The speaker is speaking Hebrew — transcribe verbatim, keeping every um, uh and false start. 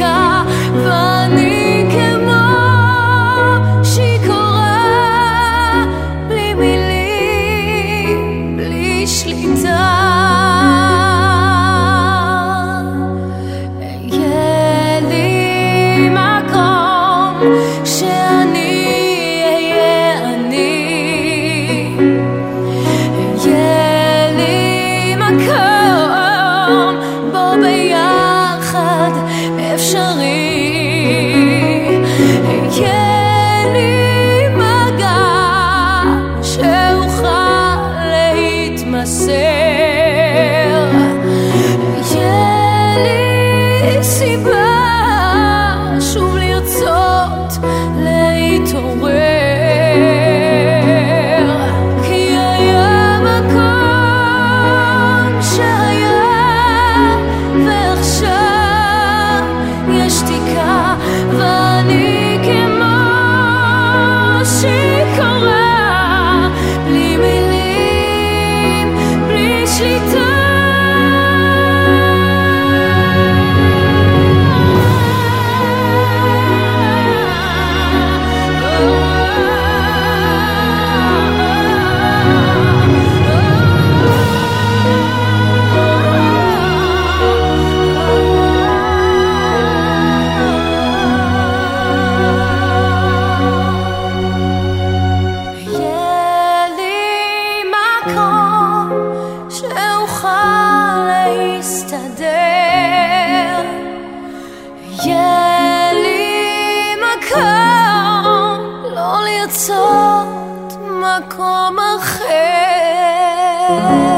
שתיקה, ואני כמו שיכורה, בלי מילים, בלי שליטה. יהיה לי מקום שאני אהיה אני, יהיה לי מקום בו ביחד אפשרי, יהיה לי מגע שאוכל להתמסר, יהיה לי סיבה שוב לרצות להתעורר, כי היה מקום שהיה ועכשיו יש שתיקה, ואני כמו שיכורה, בלי מילים, בלי שליטה. יהיה לי מקום שאוכל להסתדר, יהיה לי מקום לא לרצות מקום אחר.